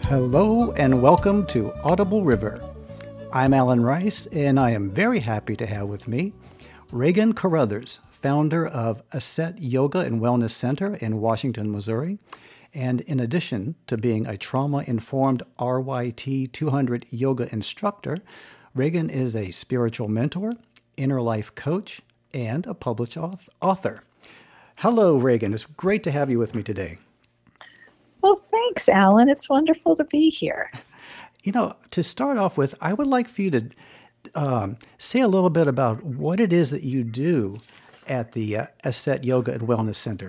Hello and welcome to Audible River. I'm Alan Rice, and I am very happy to have with me Reagan Carruthers, founder of Asset Yoga and Wellness Center in Washington, Missouri. And in addition to being a trauma-informed RYT 200 yoga instructor, Reagan is a spiritual mentor, inner life coach, and a published author. Hello, Reagan. It's great to have you with me today. Well, thanks, Alan. It's wonderful to be here. You know, to start off with, I would like for you to say a little bit about what it is that you do at the Asset Yoga and Wellness Center.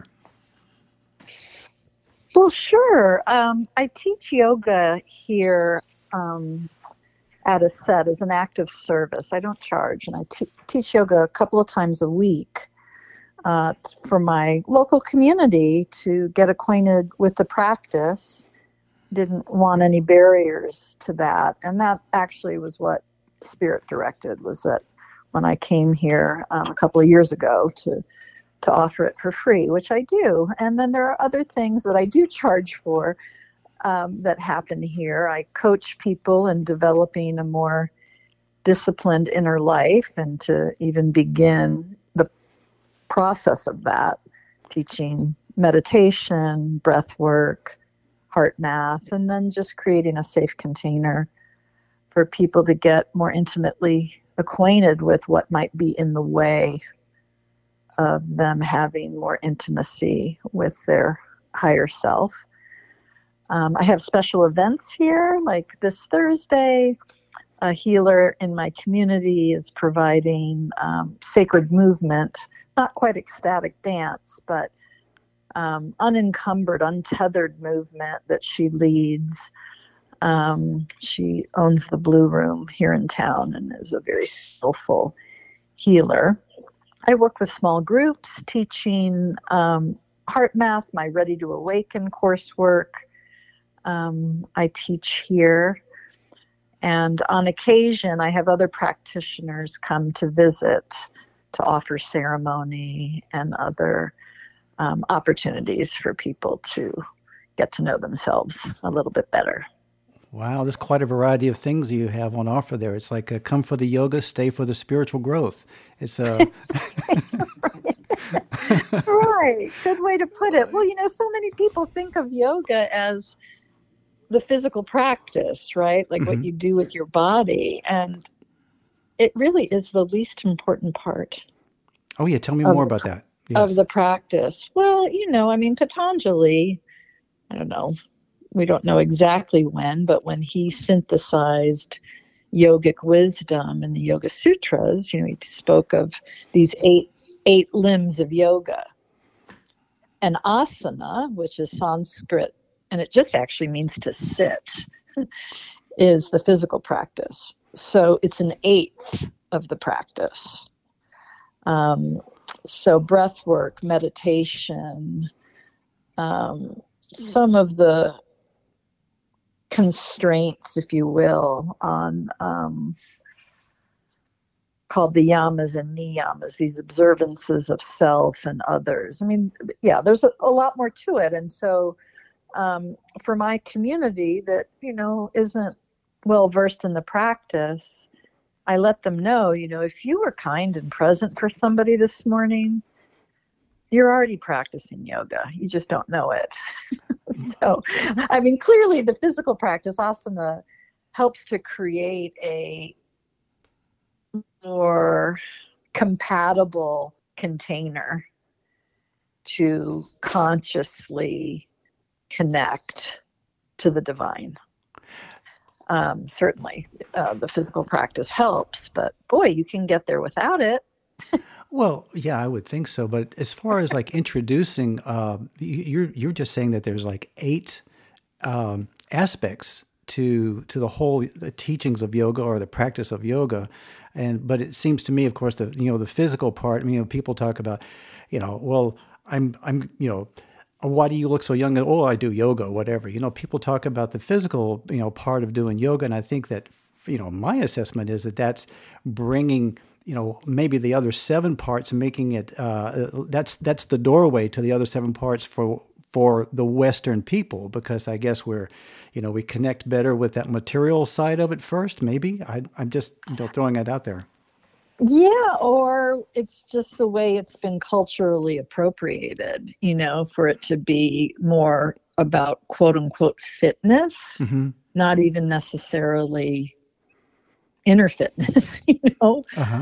Well, sure. I teach yoga here at Asset as an act of service. I don't charge, and I teach yoga a couple of times a week for my local community to get acquainted with the practice. Didn't want any barriers to that. And that actually was what Spirit directed, was that when I came here a couple of years ago to offer it for free, which I do. And then there are other things that I do charge for that happen here. I coach people in developing a more disciplined inner life and to even begin the process of that, teaching meditation, breath work, heart math, and then just creating a safe container for people to get more intimately acquainted with what might be in the way of them having more intimacy with their higher self. I have special events here, like this Thursday. A healer in my community is providing sacred movement, not quite ecstatic dance, but unencumbered, untethered movement that she leads. She owns the Blue Room here in town and is a very skillful healer. I work with small groups teaching heart math, my Ready to Awaken coursework. I teach here. And on occasion, I have other practitioners come to visit to offer ceremony and other opportunities for people to get to know themselves a little bit better. Wow, there's quite a variety of things you have on offer there. It's like come for the yoga, stay for the spiritual growth. It's Right. Good way to put it. Well, so many people think of yoga as the physical practice, right? Like what you do with your body. And it really is the least important part. Oh, yeah. Tell me more about that. Yes. Of the practice. Well, Patanjali, I don't know, we don't know exactly when, but when he synthesized yogic wisdom in the Yoga Sutras, he spoke of these eight limbs of yoga. And asana, which is Sanskrit, and it just actually means to sit, is the physical practice. So it's an eighth of the practice. So breath work, meditation, some of the constraints, if you will, on called the yamas and niyamas, these observances of self and others. I mean, yeah, there's a lot more to it. And so for my community that, isn't well versed in the practice, I let them know, if you were kind and present for somebody this morning, you're already practicing yoga. You just don't know it. So, I mean, clearly the physical practice, asana, helps to create a more compatible container to consciously connect to the divine. Certainly, the physical practice helps, but boy, you can get there without it. Well, yeah, I would think so. But as far as like introducing, you're just saying that there's like 8 aspects to the whole teachings of yoga or the practice of yoga, but it seems to me, of course, the physical part. People talk about, well, I'm why do you look so young? Oh, I do yoga, whatever. People talk about the physical, part of doing yoga, and I think that, my assessment is that that's bringing, maybe the other 7 parts and making it. That's the doorway to the other 7 parts for for the Western people, because I guess we connect better with that material side of it first. Maybe I'm just throwing it out there. Yeah, or it's just the way it's been culturally appropriated, for it to be more about quote unquote fitness, Mm-hmm. not even necessarily inner fitness, Uh-huh.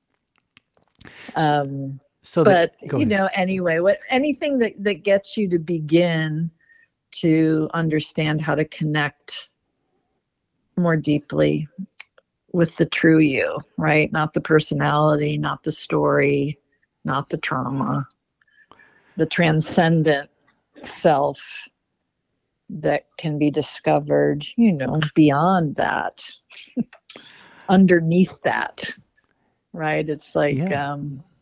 Um, So but go ahead. Anyway, anything that gets you to begin to understand how to connect more deeply with the true you, right? Not the personality, not the story, not the trauma, the transcendent self that can be discovered, beyond that, underneath that, right? It's like, Yeah.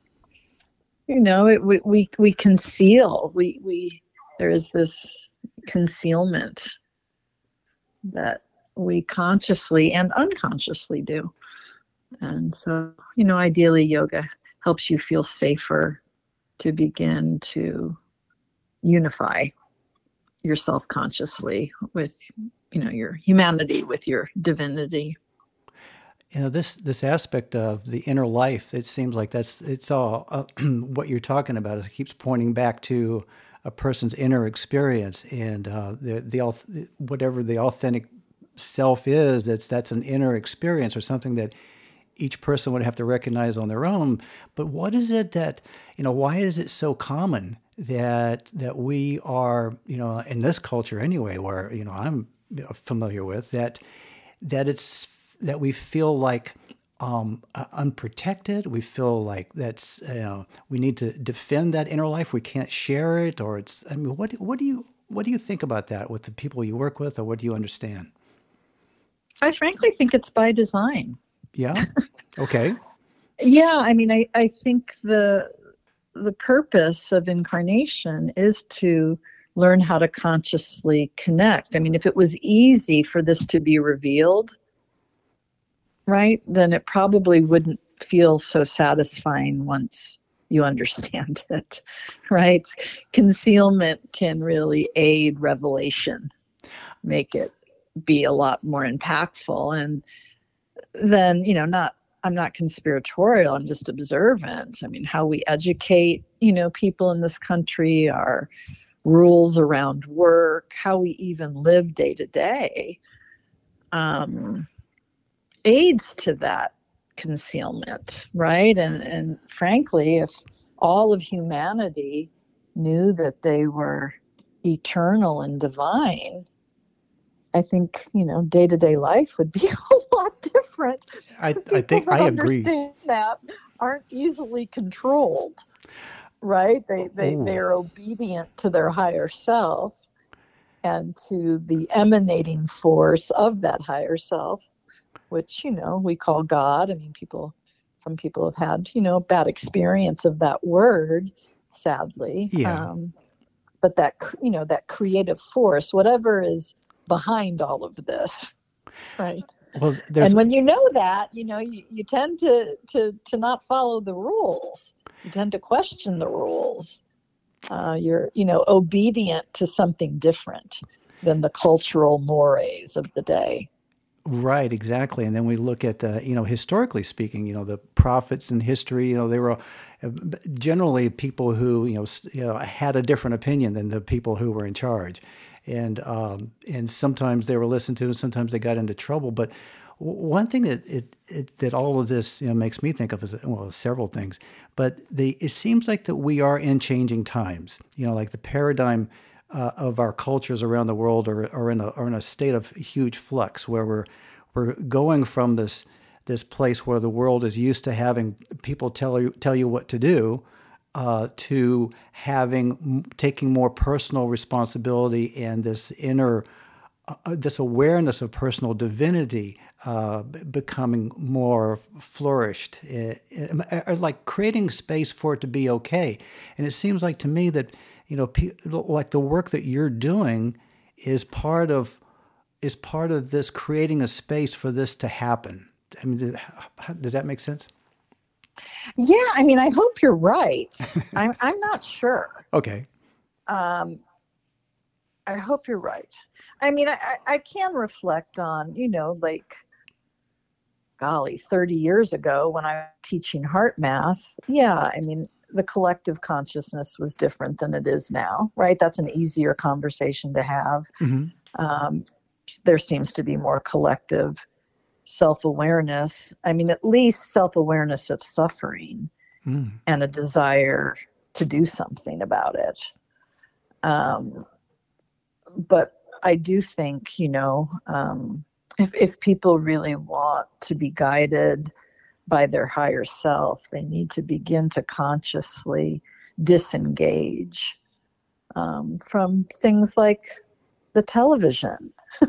we conceal, there is this concealment that we consciously and unconsciously do. And so, ideally yoga helps you feel safer to begin to unify yourself consciously with, your humanity, with your divinity. This aspect of the inner life, it seems like it's all what you're talking about. It keeps pointing back to a person's inner experience, and whatever the authentic self is, that's an inner experience or something that each person would have to recognize on their own. But what is it that, why is it so common that we are, in this culture anyway, where, I'm familiar with, that we feel like unprotected. We feel like we need to defend that inner life. We can't share it, or what do you think about that with the people you work with, or what do you understand? I frankly think it's by design. Yeah. Okay. Yeah. I mean, I think the purpose of incarnation is to learn how to consciously connect. I mean, if it was easy for this to be revealed, right, then it probably wouldn't feel so satisfying once you understand it, right? Concealment can really aid revelation, make it be a lot more impactful. And then, I'm not conspiratorial, I'm just observant. I mean, how we educate, people in this country, our rules around work, how we even live day to day, aids to that concealment, right? And frankly, if all of humanity knew that they were eternal and divine, I think, day-to-day life would be a lot different. I People think I that agree. understand that aren't easily controlled, right? They Ooh. are obedient to their higher self and to the emanating force of that higher self, which, we call God. I mean, some people have had, bad experience of that word, sadly. Yeah. But that creative force, whatever is behind all of this, right? Well, And when you know that, you tend to not follow the rules. You tend to question the rules. You're, obedient to something different than the cultural mores of the day. right, exactly. And then we look at historically speaking, the prophets in history, they were generally people who, had a different opinion than the people who were in charge. And sometimes they were listened to, and sometimes they got into trouble. But one thing that all of this makes me think of is, well, several things. But it seems like that we are in changing times. Like the paradigm of our cultures around the world are in a state of huge flux, where we're going from this place where the world is used to having people tell you what to do, to taking more personal responsibility, and this inner this awareness of personal divinity becoming more flourished, like creating space for it to be okay. And it seems like to me that like the work that you're doing is part of this, creating a space for this to happen. I mean, does that make sense? Yeah, I mean, I hope you're right. I'm not sure. Okay. I hope you're right. I mean, I can reflect on, like, golly, 30 years ago when I was teaching heart math. Yeah, I mean, the collective consciousness was different than it is now, right? That's an easier conversation to have. Hmm. Um, there seems to be more collective self awareness. I mean, at least self awareness of suffering Mm. and a desire to do something about it. Um, but I do think, if people really want to be guided by their higher self, they need to begin to consciously disengage from things like the television.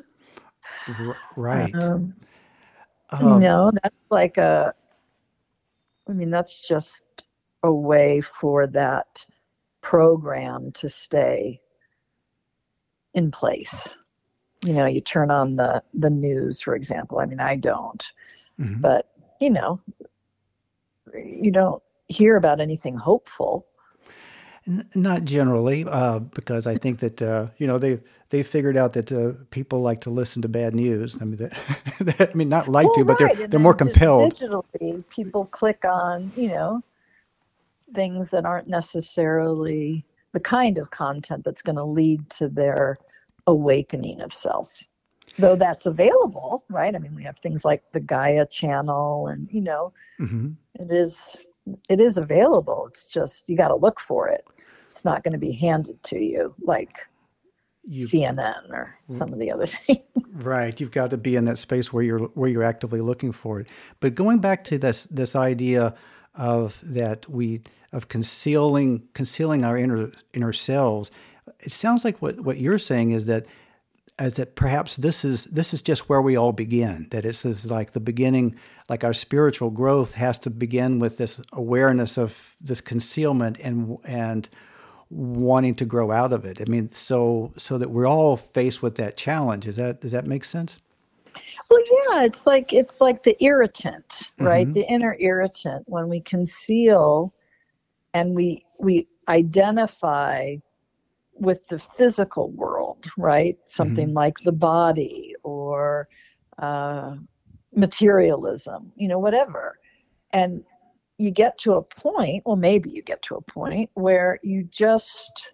Right. Um, Um, that's like I mean, that's just a way for that program to stay in place. You turn on the news, for example. I mean, I don't, mhm. but you know, you don't hear about anything hopeful. Not generally, because I think that they figured out that people like to listen to bad news. I mean, I mean, not like Well, to, but right, and they're more then just compelled. digitally, people click on things that aren't necessarily the kind of content that's going to lead to their awakening of self. Though that's available, right? I mean, we have things like the Gaia channel, and Hmm. it is it is available. It's just you got to look for it. It's not going to be handed to you like You CNN or some of the other things. Right, you've got to be in that space where you're actively looking for it. But going back to this idea of that we of concealing our inner selves, it sounds like what you're saying is that as that perhaps this is just where we all begin. That it's is like the beginning, like our spiritual growth has to begin with this awareness of this concealment and wanting to grow out of it. I mean, so that we're all faced with that challenge. Does that make sense? Well, yeah, it's like the irritant, right? Mm-hmm. The inner irritant when we conceal and we identify with the physical world, right? Mm-hmm. Something like the body or uh, materialism, whatever. And you get to a point, well, maybe you get to a point where you just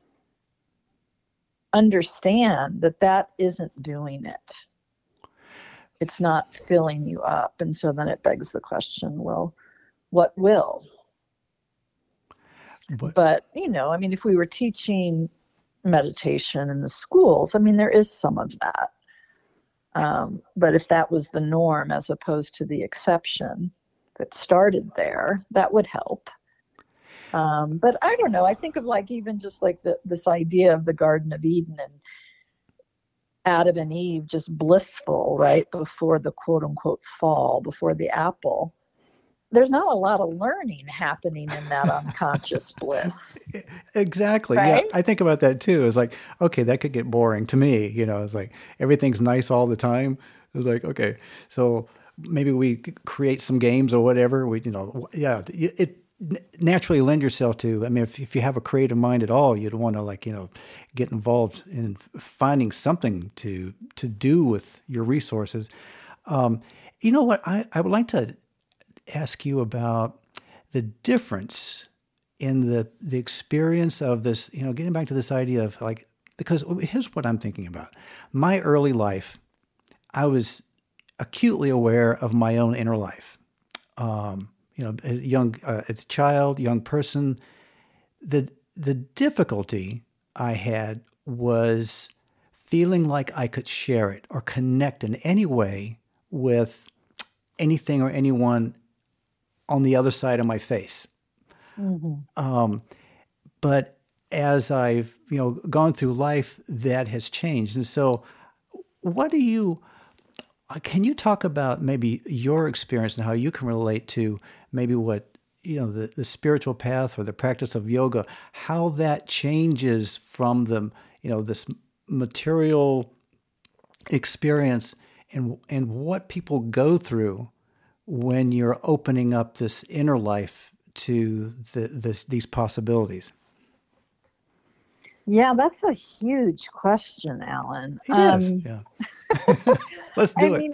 understand that that isn't doing it. It's not filling you up. And so then it begs the question, well, what will? But But, I mean, if we were teaching meditation in the schools, I mean, there is some of that. But if that was the norm as opposed to the exception that started there, that would help. But I don't know. I think of like even just like this idea of the Garden of Eden and Adam and Eve just blissful right before the quote unquote fall, before the apple. There's not a lot of learning happening in that unconscious bliss, exactly, yeah, right? I think about that too. It's like, okay, that could get boring to me. It's like everything's nice all the time. It's like, okay, so maybe we create some games or whatever. Yeah, it naturally lend yourself to. I mean, if you have a creative mind at all, you'd want to like get involved in finding something to do with your resources. Um, you know what? I would like to ask you about the difference in the experience of this. Getting back to this idea of like, because here's what I'm thinking about. My early life, I was acutely aware of my own inner life. As a child, young person, the difficulty I had was feeling like I could share it or connect in any way with anything or anyone on the other side of my face. Mm-hmm. But as I've gone through life, that has changed. And so, what do you can you talk about maybe your experience and how you can relate to maybe what the spiritual path or the practice of yoga, how that changes from this material experience and what people go through when you're opening up this inner life to these possibilities. Yeah, that's a huge question, Alan. It is. Yeah. Let's I do it. mean,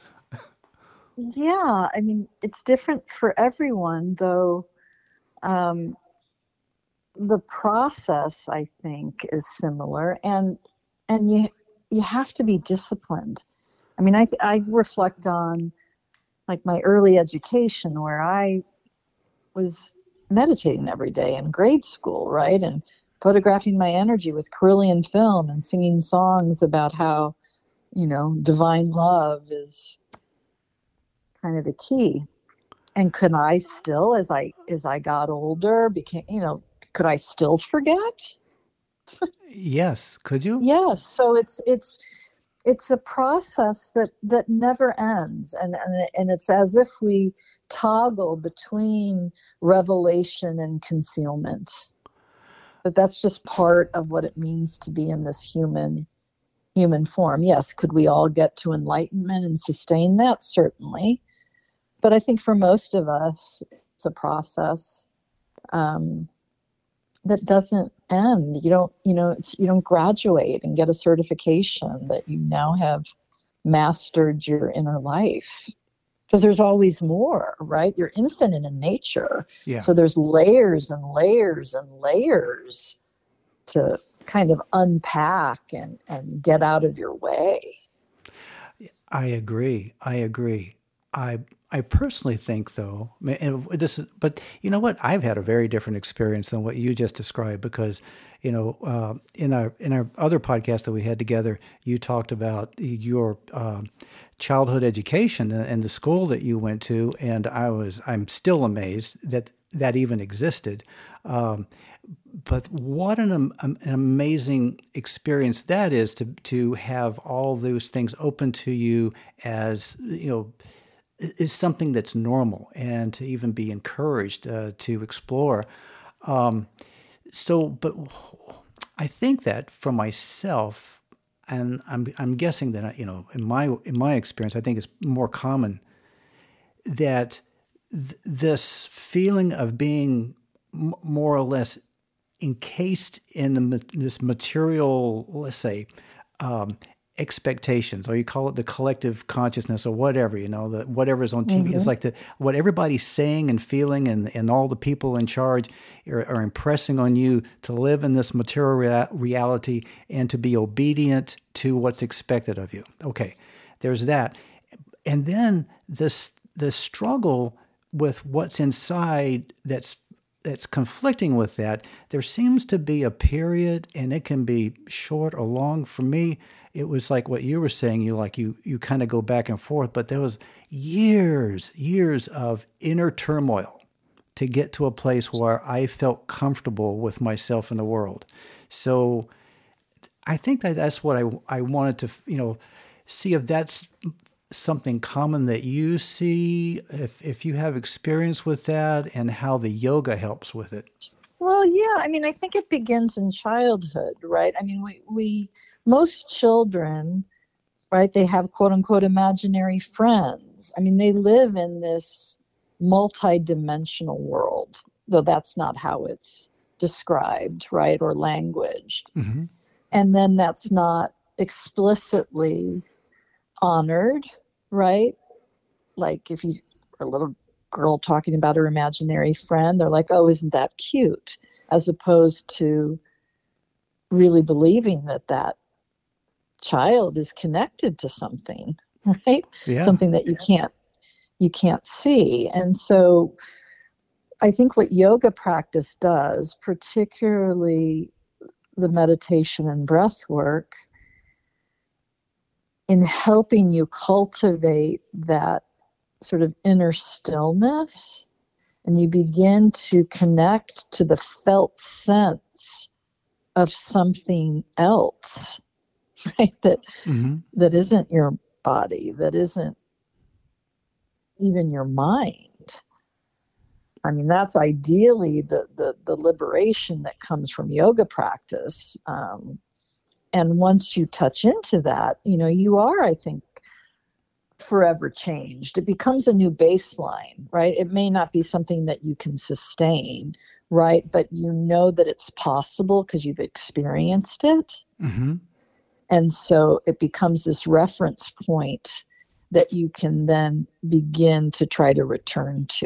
yeah, I mean, it's different for everyone, though. Um, the process, I think, is similar, and you have to be disciplined. I mean, I reflect on like my early education where I was meditating every day in grade school, right? And photographing my energy with Carillion film and singing songs about how, divine love is kind of the key. And could I still, as I got older, could I still forget? Yes. Could you? Yes. So it's a process that never ends, and it's as if we toggle between revelation and concealment. But that's just part of what it means to be in this human form. Yes, could we all get to enlightenment and sustain that? Certainly. But I think for most of us, it's a process um, that doesn't end. You don't graduate and get a certification that you now have mastered your inner life. Because there's always more, right? You're infinite in nature. Yeah. So there's layers and layers and layers to kind of unpack and get out of your way. I agree. I agree. I I personally think though, and this is, but you know what? I've had a very different experience than what you just described because, in our other podcast that we had together, you talked about your childhood education and the school that you went to, and I'm still amazed that that even existed. Um, but what an amazing experience that is to have all those things open to you as is something that's normal and to even be encouraged to explore. But I think that for myself, and I'm guessing that in my experience, I think it's more common that this feeling of being more or less encased in this material, let's say, expectations, or you call it the collective consciousness, or whatever, whatever's on TV. It's Mm-hmm. like what everybody's saying and feeling, and all the people in charge are impressing on you to live in this material reality and to be obedient to what's expected of you. Okay, there's that. And then the struggle with what's inside that's conflicting with that. There seems to be a period, and it can be short or long. For me, it was like what you were saying. You kind of go back and forth, but there was years of inner turmoil to get to a place where I felt comfortable with myself in the world. So I think that's what I wanted to see if that's something common that you see, if you have experience with that, and how the yoga helps with it. Well, yeah, I mean, I think it begins in childhood, right? I mean, we most children, right, they have quote unquote imaginary friends. I mean, they live in this multi-dimensional world, though that's not how it's described, right, or languaged. Hmm. And then that's not explicitly honored, right? Like if you are a little girl talking about her imaginary friend, they're like, oh, isn't that cute? As opposed to really believing that that child is connected to something, right? Yeah. Something that you can't see. And so I think what yoga practice does, particularly the meditation and breath work, in helping you cultivate that sort of inner stillness, and you begin to connect to the felt sense of something else, right? Hmm. That isn't your body, that isn't even your mind. I mean, that's ideally the liberation that comes from yoga practice. And once you touch into that, you are, I think, forever changed. It becomes a new baseline, right? It may not be something that you can sustain, right? But you know that it's possible because you've experienced it. Hmm. And so it becomes this reference point that you can then begin to try to return to.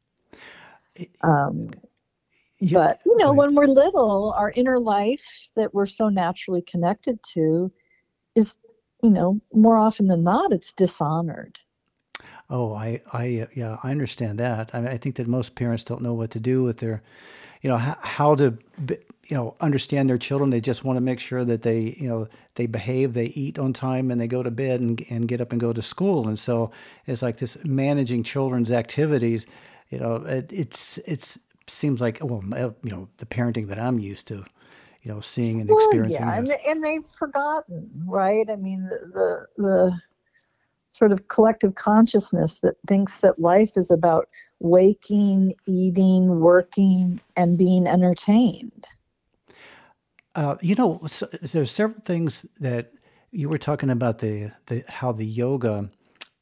Um, Yeah, but, go ahead. when we're little, our inner life that we're so naturally connected to is, more often than not, it's dishonored. Oh, yeah, I understand that. I think that most parents don't know what to do with their, how to, understand their children. They just want to make sure that they behave, they eat on time, and they go to bed and get up and go to school. And so it's like this managing children's activities. It's seems like, well, the parenting that I'm used to, seeing and Well, experiencing. yeah, and Yes. and they've forgotten, right? I mean, the sort of collective consciousness that thinks that life is about waking, eating, working, and being entertained. So there's several things that you were talking about the how the yoga,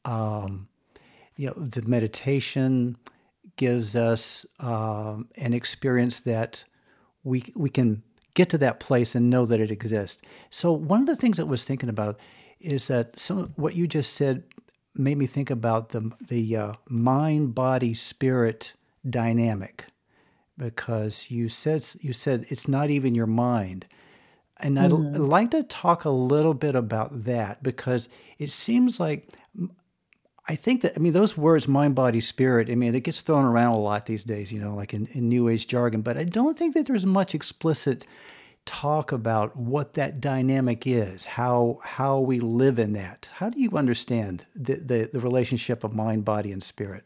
the meditation gives us an experience that we can get to that place and know that it exists. So one of the things that I was thinking about is that what you just said made me think about the mind body spirit dynamic, because you said it's not even your mind. And I'd Mm-hmm. like to talk a little bit about that, because it seems like, I think that, I mean, those words, mind, body, spirit, I mean, it gets thrown around a lot these days, like in New Age jargon, but I don't think that there's much explicit talk about what that dynamic is, how we live in that. How do you understand the relationship of mind, body, and spirit?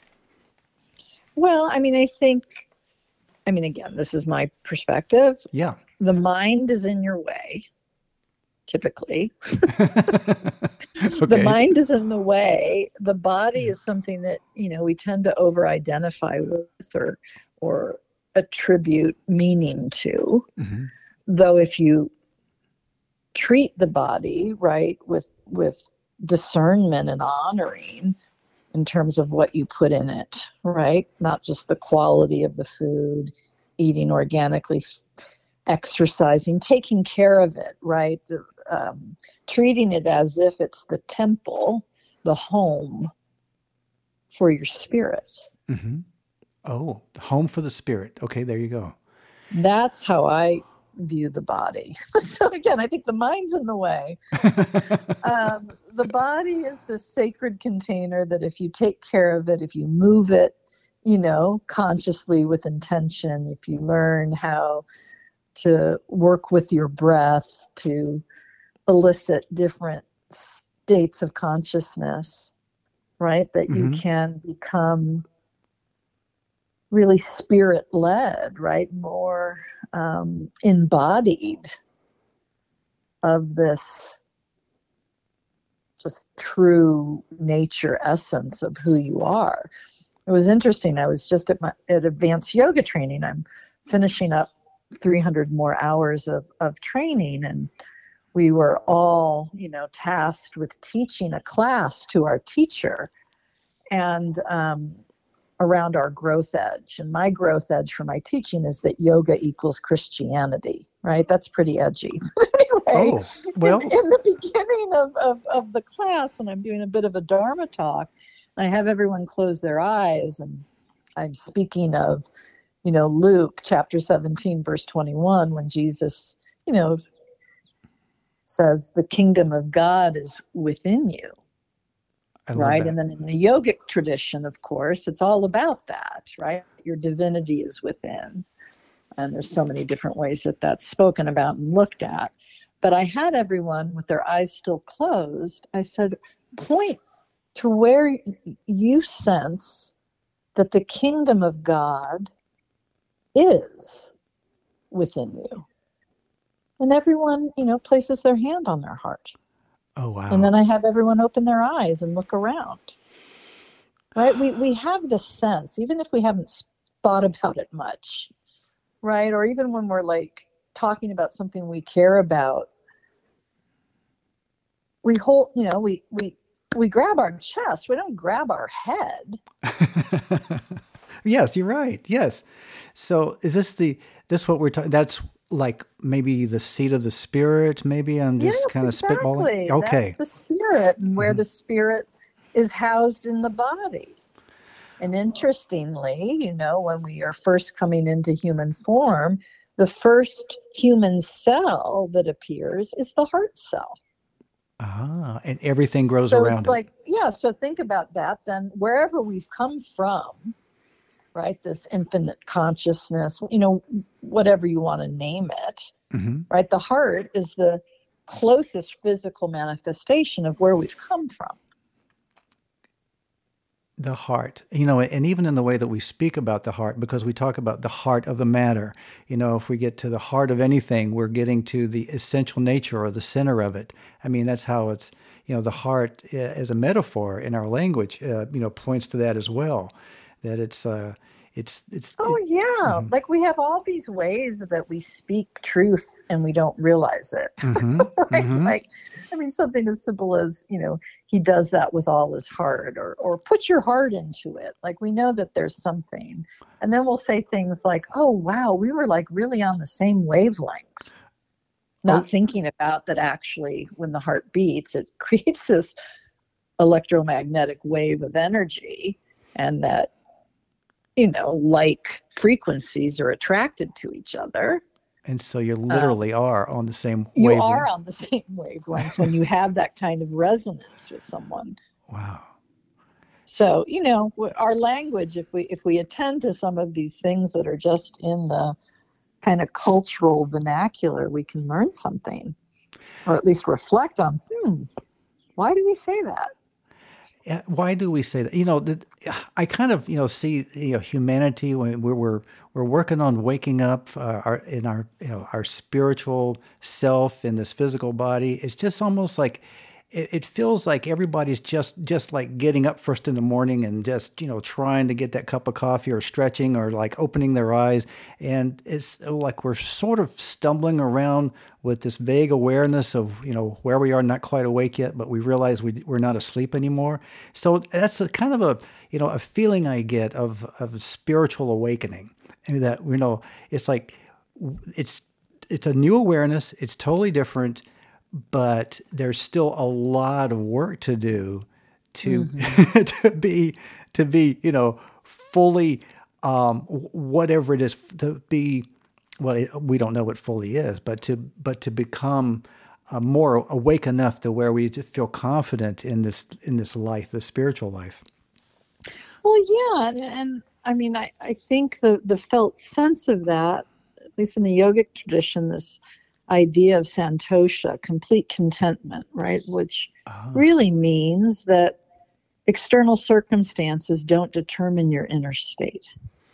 Well, again, this is my perspective. Yeah. The mind is in your way, typically. The Okay. mind is in the way. The body is something that, we tend to over identify with, or attribute meaning to. Hmm. Though if you treat the body right with discernment and honoring in terms of what you put in it, right? Not just the quality of the food, eating organically, exercising, taking care of it, right? Treating it as if it's the temple, the home for your spirit. Hmm. Oh, home for the spirit. Okay, there you go. That's how I view the body. So again, I think the mind's in the way. The body is the sacred container that if you take care of it, if you move it, consciously with intention, if you learn how to work with your breath to elicit different states of consciousness, right? That you Hmm. can become really spirit led, right? More embodied of this just true nature essence of who you are. It was interesting. I was just at advanced yoga training. I'm finishing up 300 more hours of training, and we were all, tasked with teaching a class to our teacher, and around our growth edge. And my growth edge for my teaching is that yoga equals Christianity, right? That's pretty edgy. Anyway, Oh, in well. the beginning of the class, when I'm doing a bit of a Dharma talk, I have everyone close their eyes, and I'm speaking of, Luke chapter 17, verse 21, when Jesus, says the kingdom of God is within you. I love Right. that. And then in the yogic tradition, of course, it's all about that, right? Your divinity is within. And there's so many different ways that that's spoken about and looked at. But I had everyone with their eyes still closed. I said, point to where you sense that the kingdom of God is within you. And everyone, places their hand on their heart. Oh, And wow. then I have everyone open their eyes and look around. Right? We have this sense, even if we haven't thought about it much, right? Or even when we're like talking about something we care about, we hold, we grab our chest. We don't grab our head. Yes, you're right. Yes. So is this what we're talking? That's like maybe the seat of the spirit. Maybe I'm just Yes, kind of spitballing. exactly. That's Okay. the spirit, and where Hmm. the spirit is housed in the body. And interestingly, when we are first coming into human form, the first human cell that appears is the heart cell. Ah, and everything grows So it's around it. like, yeah, so think about that. Then wherever we've come from, right, this infinite consciousness, whatever you want to name it, Hmm. right, the heart is the closest physical manifestation of where we've come from. The heart, and even in the way that we speak about the heart, because we talk about the heart of the matter, if we get to the heart of anything, we're getting to the essential nature or the center of it. I mean, that's how it's, the heart as a metaphor in our language, points to that as well, that Oh, yeah. mhm. Like we have all these ways that we speak truth and we don't realize it. Hmm. Right? Hmm. Like, I mean, something as simple as, he does that with all his heart, or put your heart into it. Like we know that there's something. And then we'll say things like, oh, wow, we were like really on the same wavelength. Oh, Not thinking about that actually when the heart beats, it creates this electromagnetic wave of energy, and that like frequencies are attracted to each other. and so you Um, literally are on the same you are wavelength. on the same wavelength when you have that kind of resonance with someone. Wow. So, our language, if we attend to some of these things that are just in the kind of cultural vernacular, we can learn something, or at least reflect on, why do we say that? Why do we say that? I kind of see humanity when we're working on waking up our spiritual self in this physical body. It's just almost like it feels like everybody's just like getting up first in the morning and just trying to get that cup of coffee or stretching or like opening their eyes, and it's like we're sort of stumbling around with this vague awareness of where we are, not quite awake yet, but we realize we're not asleep anymore. So that's a kind of a feeling I get of spiritual awakening, and that it's like it's it's a new awareness. It's totally different, but there's still a lot of work to do to Mm-hmm. to be fully whatever it is to be. Well, we don't know what fully is, but to become more awake enough to where we just feel confident in this life, the spiritual life. Well, yeah, and I mean, I think the felt sense of that, at least in the yogic tradition, this idea of santosha, complete contentment, right? Which Ah, really means that external circumstances don't determine your inner state,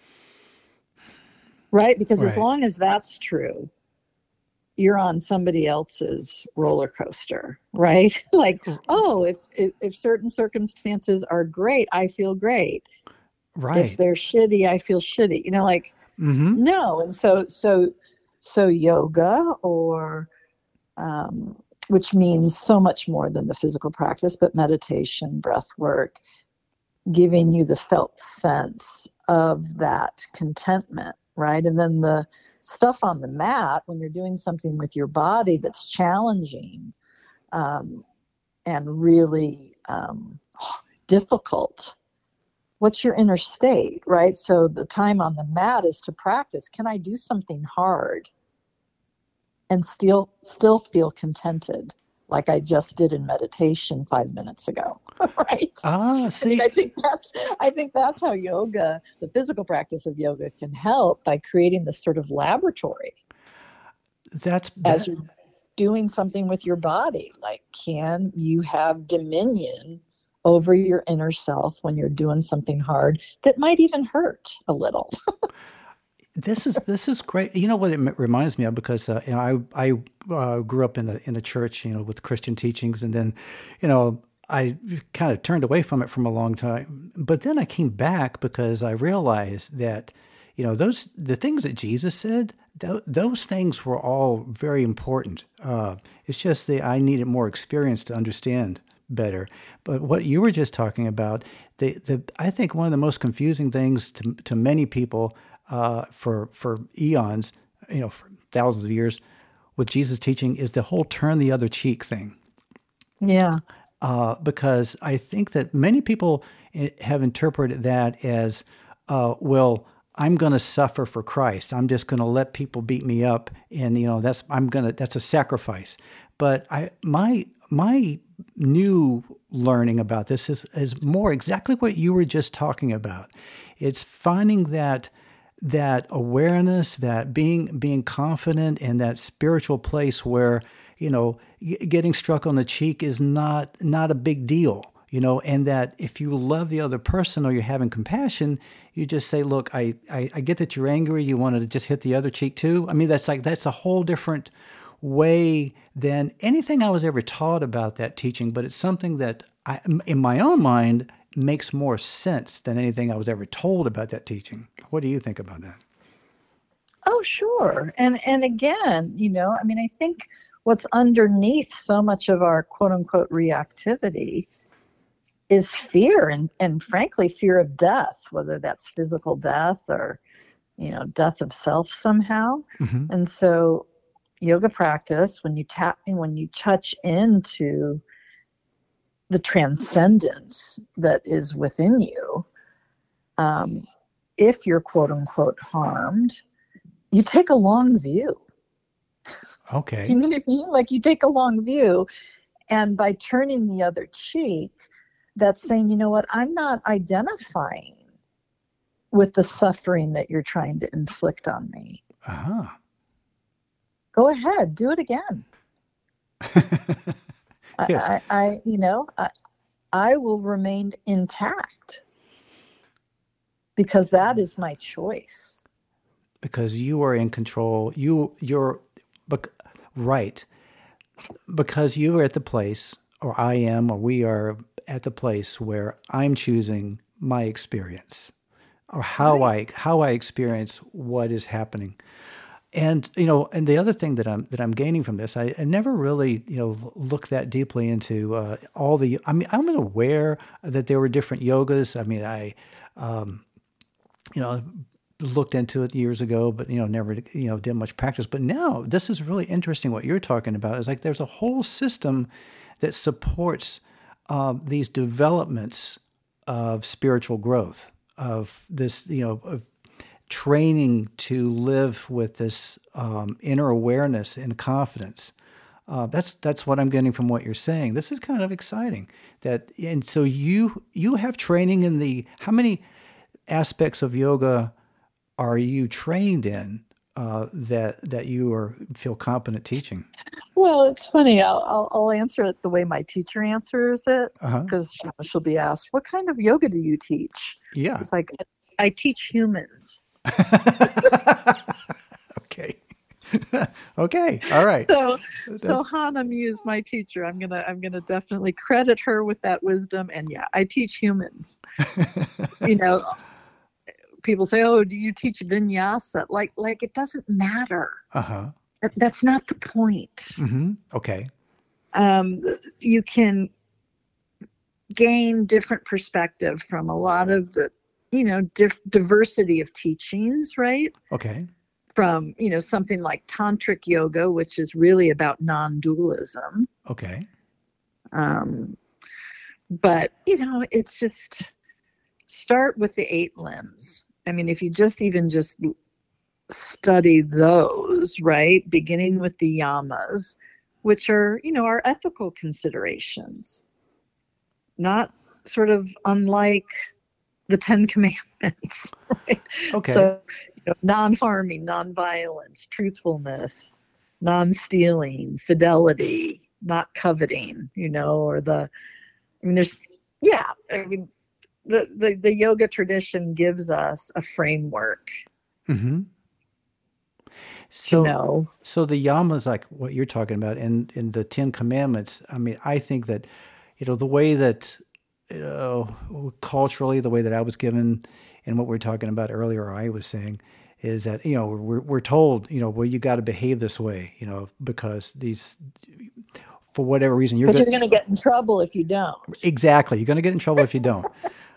right? Because as right. long as that's true, you're on somebody else's roller coaster, right? Like, oh, if certain circumstances are great, I feel great. If Right. they're shitty, I feel shitty. Like, Mm-hmm. no. And so yoga, or which means so much more than the physical practice, but meditation, breath work, giving you the felt sense of that contentment, right? And then the stuff on the mat, when you're doing something with your body that's challenging, um, and really difficult, what's your inner state, right? So the time on the mat is to practice. Can I do something hard and still feel contented, like I just did in meditation 5 minutes ago? Right? Ah, I mean, see, I think that's how yoga, the physical practice of yoga, can help by creating this sort of laboratory that's as that. you're doing something with your body. Like, can you have dominion over your inner self when you're doing something hard that might even hurt a little? This is great. You know what it reminds me of, because I grew up in a church, with Christian teachings, and then, I kind of turned away from it from a long time. But then I came back because I realized that, the things that Jesus said, those things were all very important. It's just that I needed more experience to understand. better. But what you were just talking about, I think one of the most confusing things to many people for eons, for thousands of years, with Jesus' teaching is the whole turn the other cheek thing. Yeah. Because I think that many people have interpreted that as, well, I'm going to suffer for Christ. I'm just going to let people beat me up, and that's a sacrifice. But my new learning about this is more exactly what you were just talking about. It's finding that awareness, that being confident in that spiritual place where, getting struck on the cheek is not a big deal, and that if you love the other person or you're having compassion, you just say, look, I get that you're angry. You wanted to just hit the other cheek too. I mean, that's a whole different way than anything I was ever taught about that teaching, but it's something that in my own mind makes more sense than anything I was ever told about that teaching. What do you think about that? Oh, sure. And again, I think what's underneath so much of our quote unquote reactivity is fear and frankly, fear of death, whether that's physical death or, death of self somehow. Mm-hmm. And so yoga practice, when you touch into the transcendence that is within you, if you're quote unquote harmed, you take a long view. Okay. You know what I mean? Like you take a long view, and by turning the other cheek, that's saying, you know what, I'm not identifying with the suffering that you're trying to inflict on me. Uh-huh. Go ahead, do it again. Yes. I will remain intact because that is my choice. Because you are in control. Right. Because you are at the place, or I am, or we are at the place where I'm choosing my experience, or how I experience what is happening. And and the other thing that I'm gaining from this, I never really looked that deeply into all the. I mean, I'm aware that there were different yogas. I mean, I looked into it years ago, but never did much practice. But now this is really interesting. What you're talking about is like there's a whole system that supports these developments of spiritual growth, of this of training to live with this inner awareness and confidence. That's what I'm getting from what you're saying. This is kind of exciting. And so you have training in how many aspects of yoga are you trained in that you feel competent teaching? Well, it's funny. I'll answer it the way my teacher answers it, because she'll be asked, "What kind of yoga do you teach?" Yeah, it's like, I teach humans. Okay. Okay. All right. So Hana Muse, my teacher, I'm gonna definitely credit her with that wisdom. And yeah, I teach humans. People say, "Oh, do you teach vinyasa?" Like it doesn't matter. That's not the point. Mm-hmm. Okay. You can gain different perspective from a lot of the diversity of teachings, right? Okay. From something like tantric yoga, which is really about non-dualism. Okay. But it's just start with the 8 limbs. I mean, if you just study those, right, beginning with the yamas, which are our ethical considerations, not sort of unlike the 10 Commandments, right? Okay. So, non-harming, non-violence, truthfulness, non-stealing, fidelity, not coveting, the yoga tradition gives us a framework. Mm-hmm. So the yamas, like what you're talking about, in the 10 Commandments, I mean, I think that, the way that, culturally, the way that I was given and what we were talking about earlier, I was saying, is that, we're told, well, you got to behave this way, because for whatever reason, you're But good. you're going to get in trouble if you don't. Exactly. You're going to get in trouble if you don't.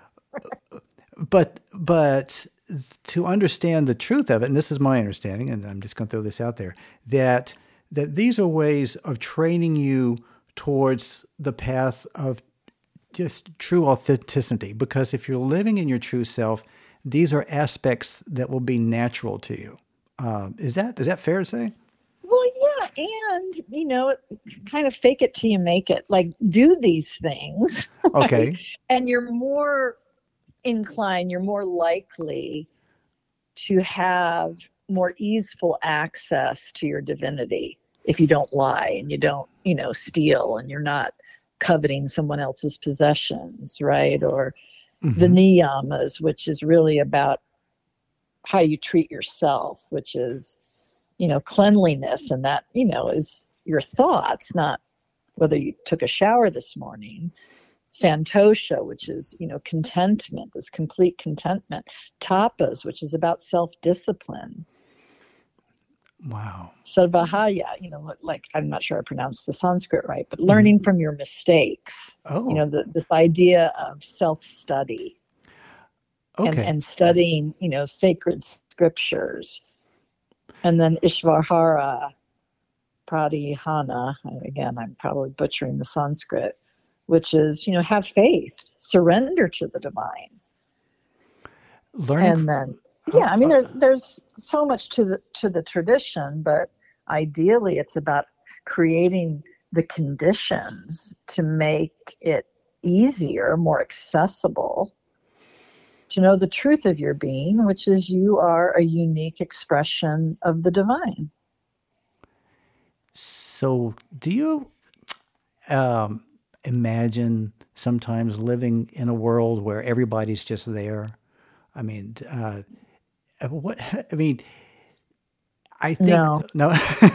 But to understand the truth of it, and this is my understanding, and I'm just going to throw this out there, that these are ways of training you towards the path of just true authenticity. Because if you're living in your true self, these are aspects that will be natural to you. Is that fair to say? Well, yeah, and kind of fake it till you make it. Like, do these things, right? Okay. And you're more inclined, you're more likely to have more easeful access to your divinity if you don't lie and you don't, steal, and you're not coveting someone else's possessions, right? Or the niyamas, which is really about how you treat yourself, which is, cleanliness, and that, is your thoughts, not whether you took a shower this morning. Santosha, which is, contentment, this complete contentment. Tapas, which is about self-discipline. Wow. Sarvahaya, like, I'm not sure I pronounced the Sanskrit right, but learning from your mistakes. Oh. This idea of self-study. Okay. And studying, sacred scriptures. And then Ishvarhara Pradihana, again, I'm probably butchering the Sanskrit, which is, have faith, surrender to the divine. Learning. And then, there's so much to the tradition, but ideally it's about creating the conditions to make it easier, more accessible, to know the truth of your being, which is you are a unique expression of the divine. So do you imagine sometimes living in a world where everybody's just there? I mean, I think No. no.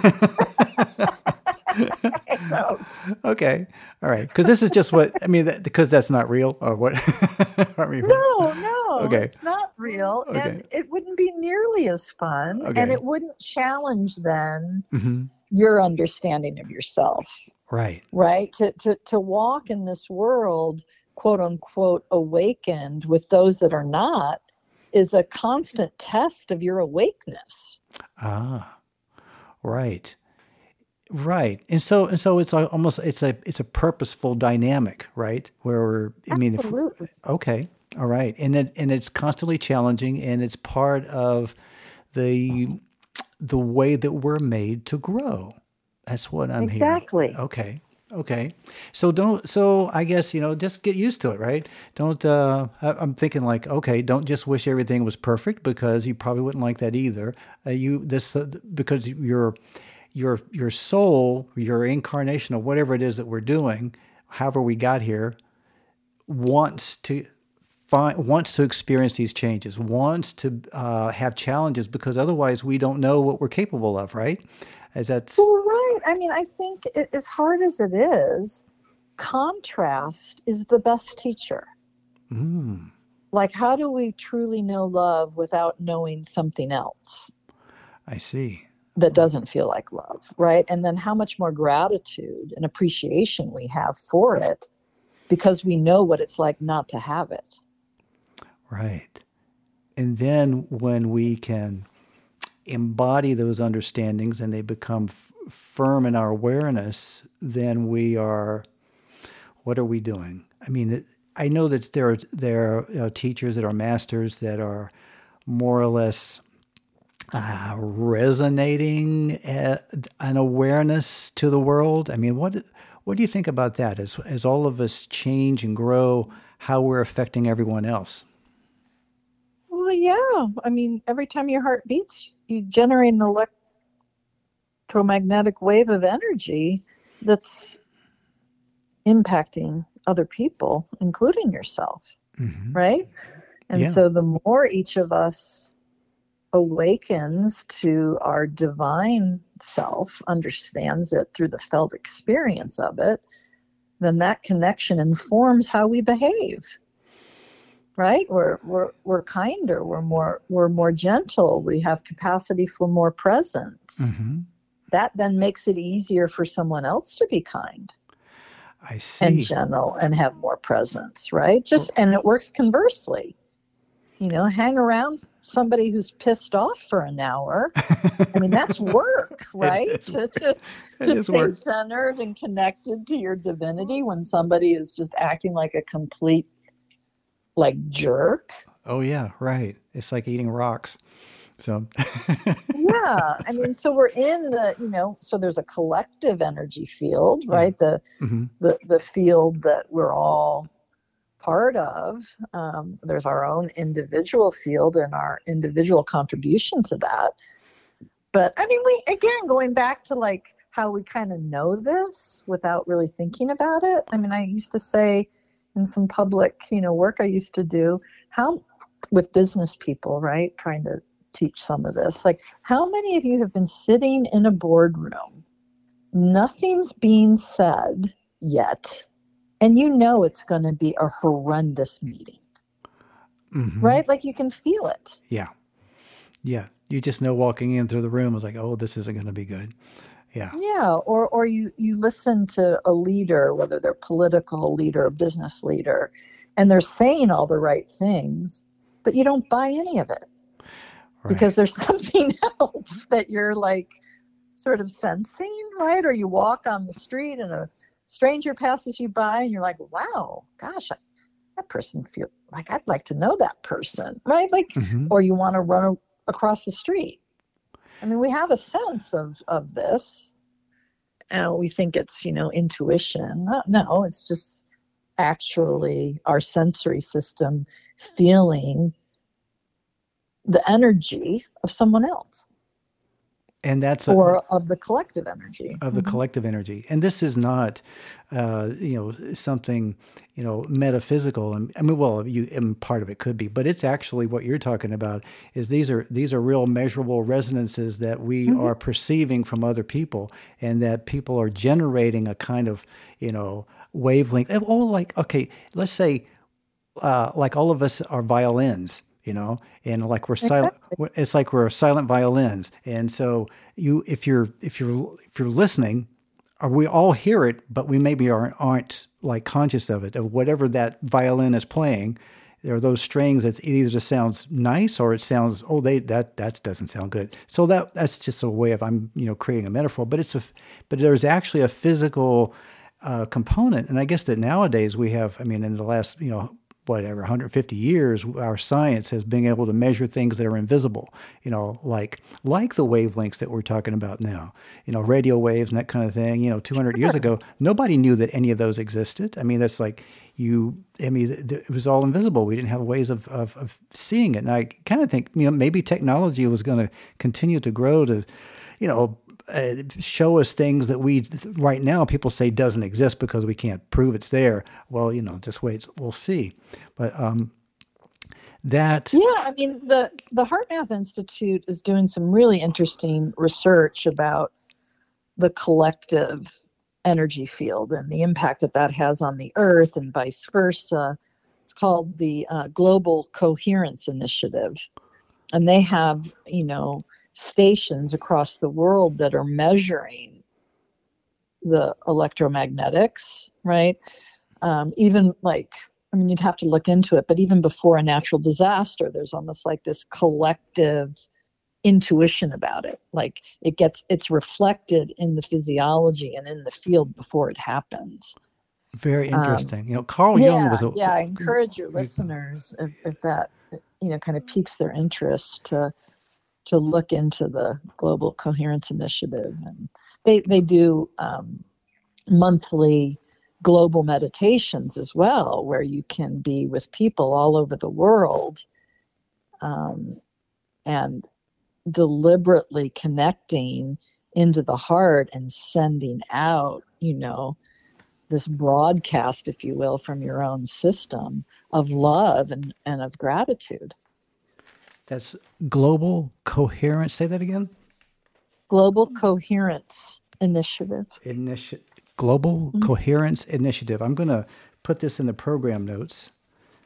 I don't. Okay, all right. Because this is just because that's not real, or what? No, Okay. It's not real. Okay. And it wouldn't be nearly as fun. Okay. And it wouldn't challenge then Mm-hmm. your understanding of yourself. Right. Right? To walk in this world, quote unquote, awakened with those that are not, is a constant test of your awakeness. Ah, right. Right. And so it's almost it's a purposeful dynamic, right? Where Absolutely. Okay. All right. And it's constantly challenging, and it's part of the way that we're made to grow. That's what I'm hearing. Exactly. Okay. So I guess, just get used to it, right? Don't I'm thinking like, okay, don't just wish everything was perfect, because you probably wouldn't like that either. Because your soul, your incarnation, or whatever it is that we're doing, however we got here, wants to experience these changes, wants to have challenges, because otherwise we don't know what we're capable of, right? Well, right. I think as hard as it is, contrast is the best teacher. Mm. Like, how do we truly know love without knowing something else I see. that doesn't feel like love, right? And then how much more gratitude and appreciation we have for it, because we know what it's like not to have it. Right. And then when we can embody those understandings and they become firm in our awareness, then what are we doing? I know that there are teachers that are masters that are more or less resonating an awareness to the world. What do you think about that? As all of us change and grow, how we're affecting everyone else? Well, yeah. Every time your heart beats, you generate an electromagnetic wave of energy that's impacting other people, including yourself, right? And so the more each of us awakens to our divine self, understands it through the felt experience of it, then that connection informs how we behave. Right? We're kinder, we're more gentle, we have capacity for more presence. that then makes it easier for someone else to be kind I and see. gentle and have more presence, right? And it works conversely. Hang around somebody who's pissed off for an hour. I mean, that's work, It right? is work. It To is stay work. centered and connected to your divinity when somebody is just acting like a complete jerk. Oh yeah, right. It's like eating rocks. So Yeah. I that's right. mean, so we're in so there's a collective energy field, Yeah. right? The Hmm. the field that we're all part of. There's our own individual field and our individual contribution to that. But I mean, going back to how we kind of know this without really thinking about it. I mean, I used to say in some public, work I used to do, how with business people, right, trying to teach some of this, like how many of you have been sitting in a boardroom, nothing's being said yet, and it's going to be a horrendous meeting, Hmm. right? Like you can feel it. Yeah. Yeah. You just know walking in through the room was like, oh, this isn't going to be good. Yeah. Yeah, or you listen to a leader, whether they're political leader or business leader, and they're saying all the right things, but you don't buy any of it Right. because there's something else that you're sort of sensing, right? Or you walk on the street and a stranger passes you by and you're like, wow, gosh, that person feel like I'd like to know that person, right? Hmm. Or you want to run across the street. I mean, we have a sense of this, and we think it's intuition. No, it's just actually our sensory system feeling the energy of someone else And that's or of the collective energy. of the Mm-hmm. collective energy. And this is not, something, metaphysical. And I mean, well, and part of it could be, but it's actually what you're talking about is these are real measurable resonances that we Mm-hmm. are perceiving from other people, and that people are generating a kind of, wavelength. Oh, like, okay, let's say, like all of us are violins, and like we're silent. Exactly. It's like we're silent violins, and so if you're listening, or we all hear it, but we maybe aren't like conscious of whatever that violin is playing. There are those strings that either just sounds nice or it sounds that doesn't sound good. So that's just a way of I'm creating a metaphor, but but there's actually a physical component. And I guess that nowadays we have, I mean, in the last, whatever, 150 years, our science has been able to measure things that are invisible, like the wavelengths that we're talking about now, radio waves and that kind of thing. 200 years Sure. ago, nobody knew that any of those existed. I mean, that's like it was all invisible. We didn't have ways of seeing it. And I kind of think, maybe technology was going to continue to grow to, you know, show us things that we right now people say doesn't exist because we can't prove it's there. Well, just wait, we'll see. But that, Yeah, I mean the HeartMath Institute is doing some really interesting research about the collective energy field and the impact that has on the earth and vice versa. It's called the Global Coherence Initiative, and they have stations across the world that are measuring the electromagnetics, right? Even I mean, you'd have to look into it, but even before a natural disaster, there's almost like this collective intuition about it. Like it's reflected in the physiology and in the field before it happens. very Um, interesting. Carl Jung was yeah, a yeah. I encourage your listeners, if that kind of piques their interest, to look into the Global Coherence Initiative, and they do monthly global meditations as well, where you can be with people all over the world, and deliberately connecting into the heart and sending out, this broadcast, if you will, from your own system of love and of gratitude. That's global coherence. Say that again. Global Coherence Initiative. Global Mhm. Coherence Initiative. I'm going to put this in the program notes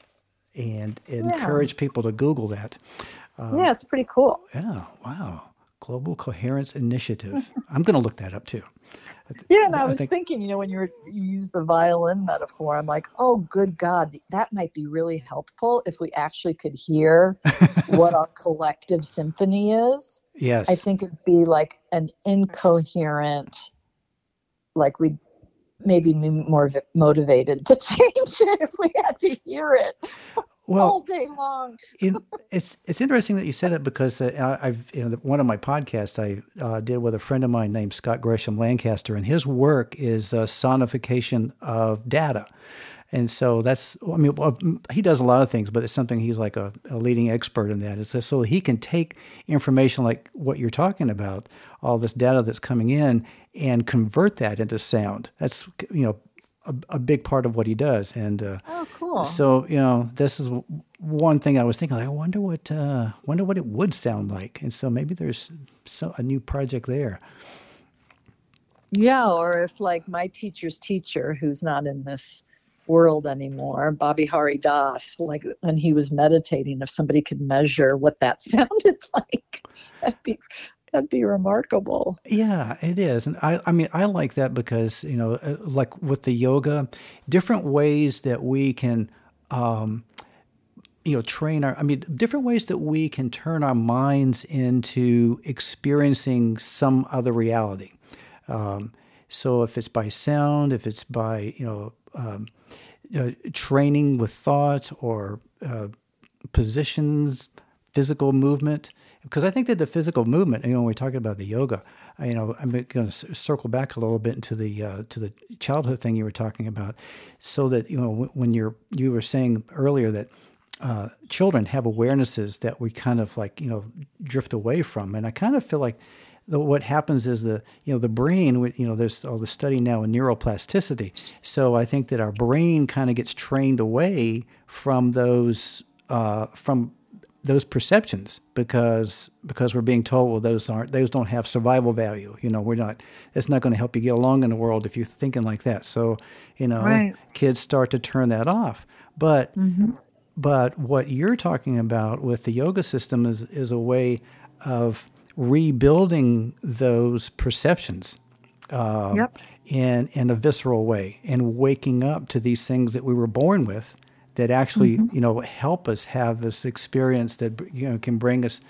and Yeah. encourage people to Google that. Yeah, it's pretty cool. Yeah, wow. Global Coherence Initiative. I'm going to look that up too. Yeah, and I I was think, thinking, when you use the violin metaphor, I'm like, oh, good God, that might be really helpful if we actually could hear what our collective symphony is. I yes. think it'd be like an incoherent, like we'd maybe be more motivated to change it if we had to hear it all Well, day long. it's interesting that you say that because I've one of my podcasts I did with a friend of mine named Scott Gresham Lancaster, and his work is sonification of data. And so that's, I mean, well, he does a lot of things, but it's something he's like a leading expert in that. It's so he can take information like what you're talking about, all this data that's coming in, and convert that into sound. That's, a big part of what he does. And Oh, cool. so, this is one thing I was thinking, like, I wonder what it would sound like. And so maybe there's a new project there. Yeah, or if like my teacher's teacher, who's not in this world anymore, Bobby Hari Das, like when he was meditating, if somebody could measure what that sounded like, that'd be remarkable. Yeah, it is. And I mean, I like that because, like with the yoga, different ways that we can, train different ways that we can turn our minds into experiencing some other reality. So if it's by sound, if it's by, training with thought or positions, physical movement, because I think that the physical movement, when we're talking about the yoga, I'm going to circle back a little bit into to the childhood thing you were talking about, so that when you were saying earlier that children have awarenesses that we kind of like drift away from, and I kind of feel like what happens is the brain, there's all the study now in neuroplasticity. So I think that our brain kind of gets trained away from those perceptions because we're being told, well, those don't have survival value. It's not going to help you get along in the world if you're thinking like that. So, Right. kids start to turn that off. But Mm-hmm. but what you're talking about with the yoga system is a way of rebuilding those perceptions Yep. in a visceral way, and waking up to these things that we were born with that actually Mm-hmm. help us have this experience that can bring us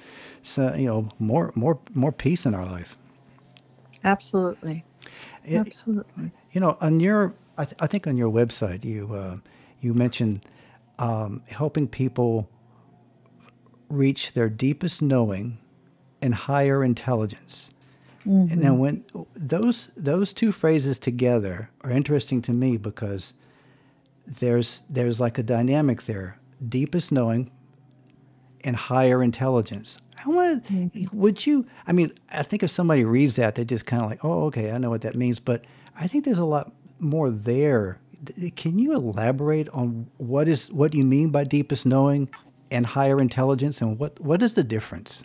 more peace in our life. Absolutely. It, Absolutely. on your I think on your website you mentioned helping people reach their deepest knowing and higher intelligence. And now, Mm-hmm. when those two phrases together are interesting to me because there's like a dynamic there: deepest knowing and higher intelligence. I want. Mm-hmm. Would you? I mean, I think if somebody reads that, they just kind of like, oh, okay, I know what that means. But I think there's a lot more there. Can you elaborate on what you mean by deepest knowing and higher intelligence, and what is the difference?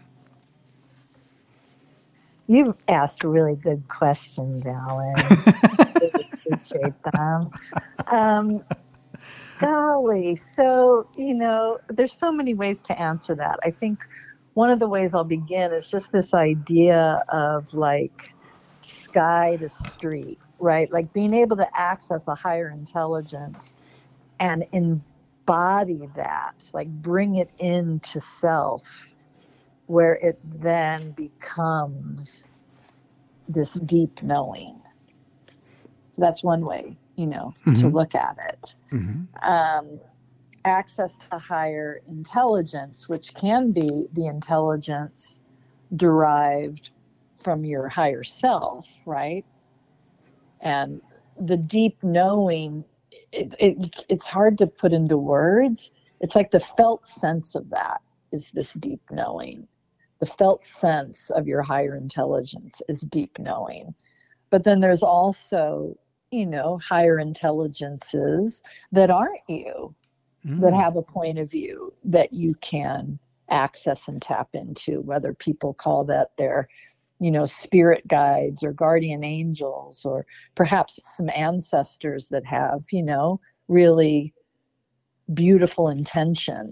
You've asked really good questions, Alan. Really appreciate them. Um, Golly, so there's so many ways to answer that. I think one of the ways I'll begin is just this idea of like sky to street, right? Like being able to access a higher intelligence and embody that, like bring it into self, where it then becomes this deep knowing. So that's one way, to Mm-hmm. look at it. Mm-hmm. Um, Access to higher intelligence, which can be the intelligence derived from your higher self, right? And the deep knowing, it's hard to put into words. It's like the felt sense of that is this deep knowing. The felt sense of your higher intelligence is deep knowing. But then there's also, higher intelligences that aren't you, that Mm. have a point of view that you can access and tap into, whether people call that their, spirit guides or guardian angels, or perhaps some ancestors that have, really beautiful intention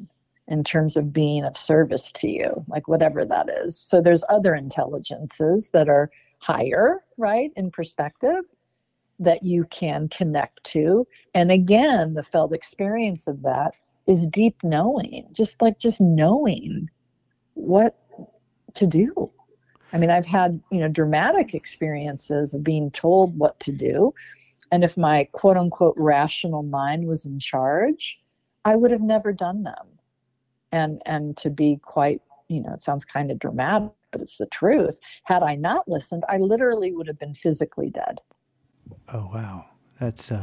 in terms of being of service to you, like whatever that is. So there's other intelligences that are higher, right, in perspective that you can connect to. And again, the felt experience of that is deep knowing, just knowing what to do. I mean, I've had, dramatic experiences of being told what to do. And if my quote unquote rational mind was in charge, I would have never done them. And to be quite, it sounds kind of dramatic, but it's the truth. Had I not listened, I literally would have been physically dead. Oh, wow. That's,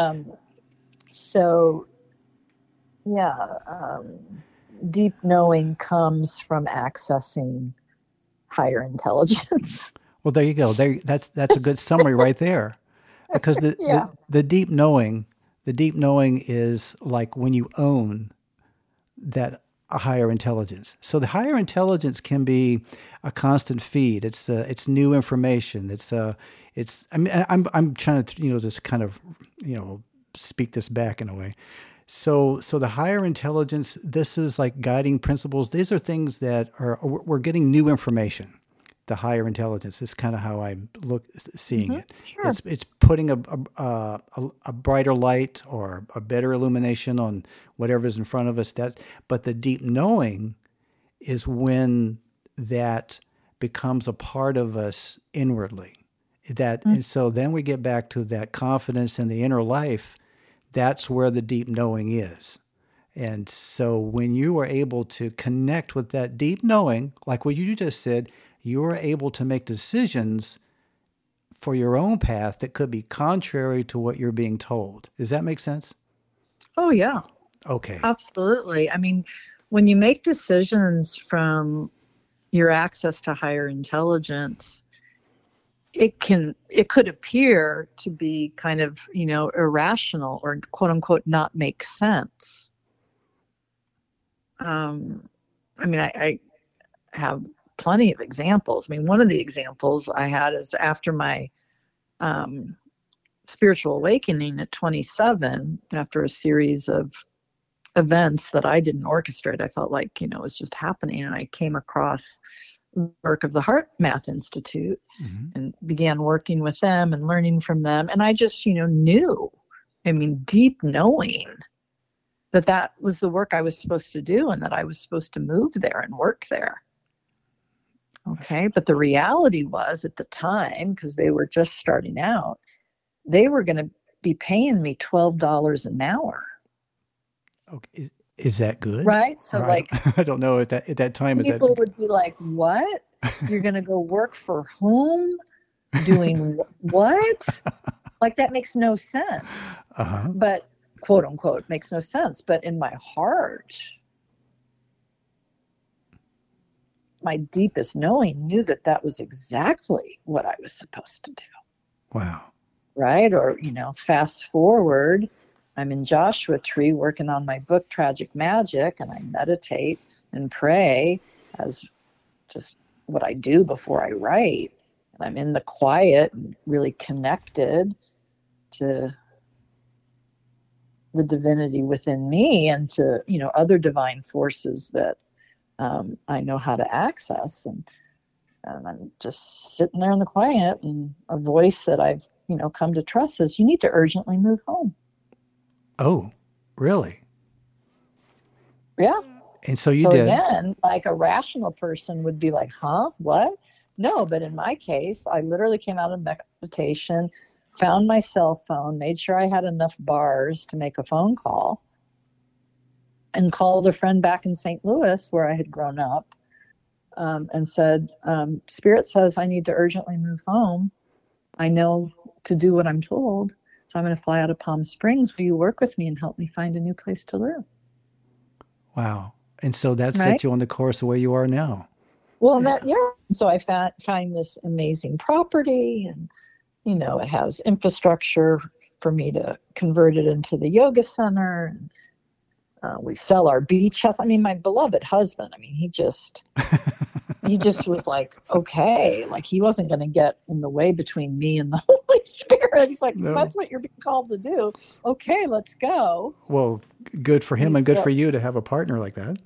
so yeah, deep knowing comes from accessing higher intelligence. well, there you go. That's a good summary right there. Because the deep knowing is like when you own that a higher intelligence. So the higher intelligence can be a constant feed. It's new information. I'm trying to just kind of speak this back in a way. So the higher intelligence, this is like guiding principles. These are things that we're getting new information. The higher intelligence is kind of how I'm seeing it. Sure. It's putting a brighter light or a better illumination on whatever is in front of us. But the deep knowing is when that becomes a part of us inwardly. And so then we get back to that confidence in the inner life. That's where the deep knowing is. And so when you are able to connect with that deep knowing, like what you just said, you are able to make decisions for your own path that could be contrary to what you're being told. Does that make sense? Oh, yeah. Okay. Absolutely. I mean, when you make decisions from your access to higher intelligence, it could appear to be kind of, irrational or quote unquote not make sense. I have plenty of examples. I mean, one of the examples I had is after my spiritual awakening at 27, after a series of events that I didn't orchestrate, I felt like, it was just happening. And I came across the work of the Heart Math Institute and began working with them and learning from them. And I just, knew, deep knowing that was the work I was supposed to do and that I was supposed to move there and work there. Okay. But the reality was at the time, because they were just starting out, they were going to be paying me $12 an hour. Okay. Is that good? Right. So I don't know at that time. People would be like, what? You're going to go work for whom? Doing what? Like that makes no sense. But quote unquote makes no sense. But in my heart, my deepest knowing knew that was exactly what I was supposed to do. Wow. Right. Or, fast forward, I'm in Joshua Tree working on my book, Tragic Magic, and I meditate and pray as just what I do before I write. And I'm in the quiet and really connected to the divinity within me and to, other divine forces that I know how to access. And I'm just sitting there in the quiet, and a voice that I've, come to trust says, you need to urgently move home. Oh, really? Yeah. And so you did. Again, like a rational person would be like, huh, what? No, but in my case, I literally came out of meditation, found my cell phone, made sure I had enough bars to make a phone call, and called a friend back in St. Louis where I had grown up, and said, Spirit says I need to urgently move home. I know to do what I'm told. So I'm going to fly out of Palm Springs. Will you work with me and help me find a new place to live? Wow. And so that set you on the course of where you are now. Well, so I find this amazing property, and, it has infrastructure for me to convert it into the yoga center. And we sell our beach house. My beloved husband, he just was like, okay, like he wasn't going to get in the way between me and the Holy Spirit. He's like, no. That's what you're being called to do. Okay, let's go. Well, good for him and good for you to have a partner like that.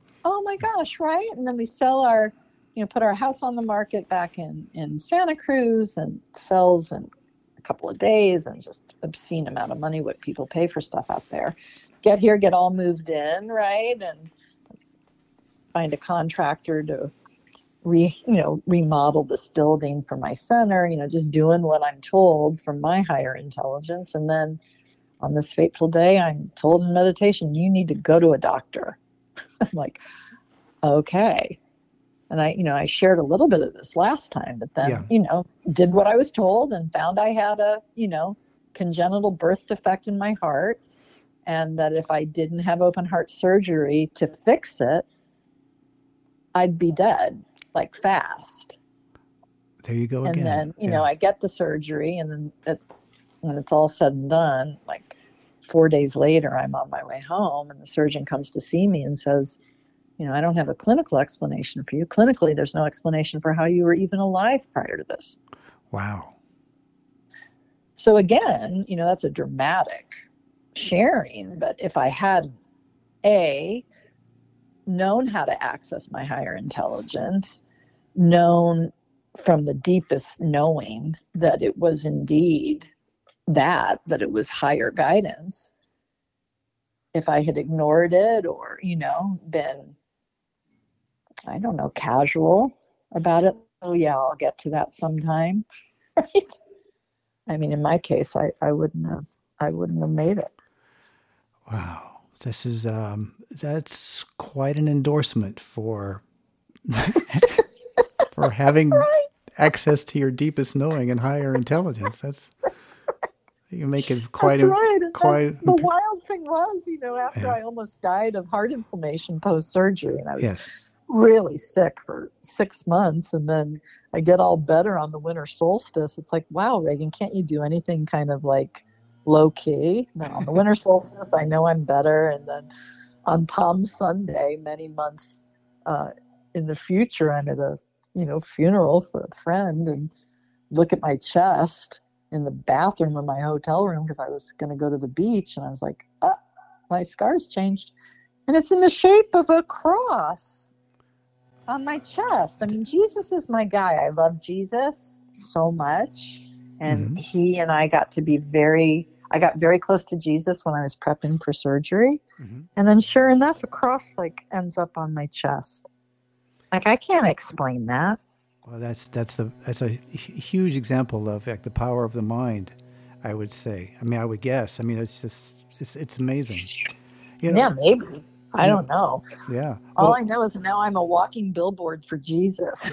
my gosh, right? And then we sell put our house on the market back in Santa Cruz, and sells in a couple of days, and just obscene amount of money what people pay for stuff out there. Get here, get all moved in, right? And find a contractor to remodel this building for my center, just doing what I'm told from my higher intelligence. And then on this fateful day, I'm told in meditation, you need to go to a doctor. I'm like, okay. And I shared a little bit of this last time, but then, did what I was told and found I had a, congenital birth defect in my heart. And that if I didn't have open heart surgery to fix it, I'd be dead, like fast. There you go again. And then, I get the surgery, and then when it's all said and done, like 4 days later, I'm on my way home, and the surgeon comes to see me and says, I don't have a clinical explanation for you. Clinically, there's no explanation for how you were even alive prior to this. Wow. So again, that's a dramatic sharing. But if I had known how to access my higher intelligence, known from the deepest knowing that it was indeed that it was higher guidance, if I had ignored it or, been, I don't know, casual about it, oh yeah, I'll get to that sometime, right? I mean, in my case, I wouldn't have made it. Wow. This is, that's quite an endorsement for for having access to your deepest knowing and higher intelligence. You make it quite. That's right. And the wild thing was, after I almost died of heart inflammation post-surgery, and I was really sick for 6 months, and then I get all better on the winter solstice. It's like, wow, Reagan, can't you do anything kind of like low key? No, on the winter solstice, I know I'm better. And then on Palm Sunday, many months in the future, I'm at a funeral for a friend, and look at my chest in the bathroom of my hotel room because I was going to go to the beach, and I was like, my scar's changed, and it's in the shape of a cross on my chest. I mean, Jesus is my guy. I love Jesus so much, and he and I got very close to Jesus when I was prepping for surgery. And then sure enough, a cross ends up on my chest. I can't explain that. Well, that's a huge example of the power of the mind, I would say. I mean, I would guess. I mean, it's amazing. Yeah, maybe. I don't know. Yeah. All I know is now I'm a walking billboard for Jesus.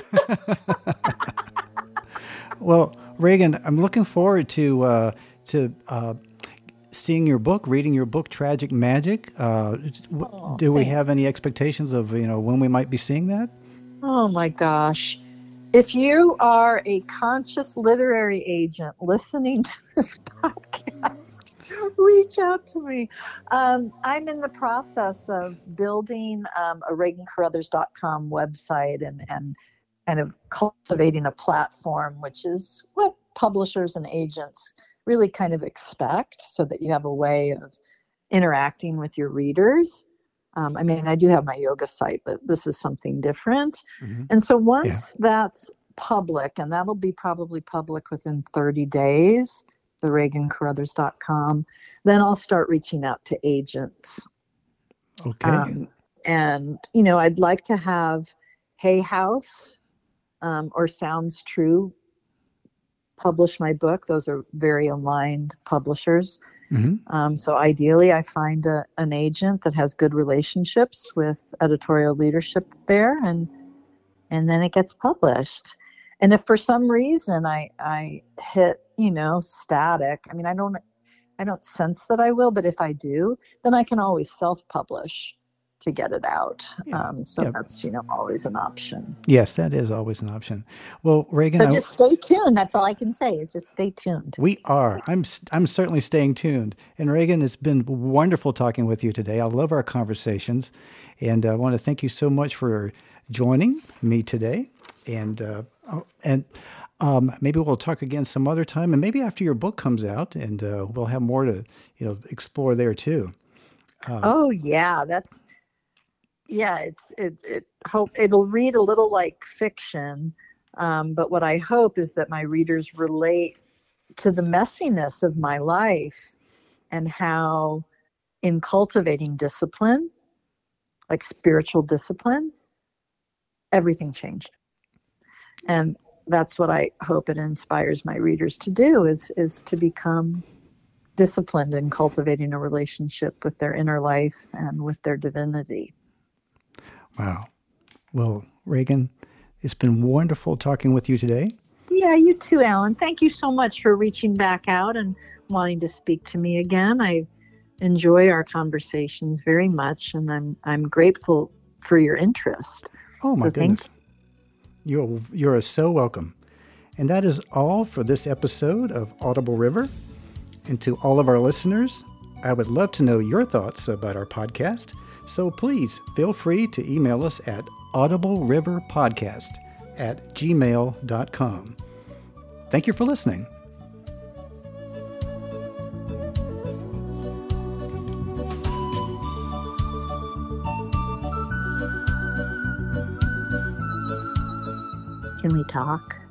Well, Reagan, I'm looking forward to seeing your book, reading your book, Tragic Magic. Do we have any expectations of when we might be seeing that? Oh my gosh. If you are a conscious literary agent listening to this podcast, reach out to me. I'm in the process of building a ReaganCarruthers.com website and kind of cultivating a platform, which is what publishers and agents really kind of expect, so that you have a way of interacting with your readers. I mean, I do have my yoga site, but this is something different. And so once that's public, and that'll be probably public within 30 days, the ReaganCarruthers.com, then I'll start reaching out to agents. Okay. And, I'd like to have Hay House or Sounds True publish my book. Those are very aligned publishers. So ideally, I find an agent that has good relationships with editorial leadership there, and then it gets published. And if for some reason I hit static, I mean, I don't sense that I will, but if I do, then I can always self-publish to get it out. That's always an option. Yes, that is always an option. Well, Reagan, so just stay tuned. That's all I can say is just stay tuned. We are. I'm certainly staying tuned. And Reagan, it's been wonderful talking with you today. I love our conversations, and I want to thank you so much for joining me today. And maybe we'll talk again some other time, and maybe after your book comes out, and we'll have more to explore there too. Oh yeah, that's. yeah, it hope it'll read a little like fiction, but what I hope is that my readers relate to the messiness of my life and how in cultivating discipline, like spiritual discipline, everything changed. And that's what I hope it inspires my readers to do is to become disciplined in cultivating a relationship with their inner life and with their divinity. Wow. Well, Reagan, it's been wonderful talking with you today. Yeah, you too, Alan. Thank you so much for reaching back out and wanting to speak to me again. I enjoy our conversations very much, and I'm grateful for your interest. Oh my goodness. You're so welcome. And that is all for this episode of Audible River. And to all of our listeners, I would love to know your thoughts about our podcast. So please feel free to email us at audibleriverpodcast@gmail.com. Thank you for listening. Can we talk?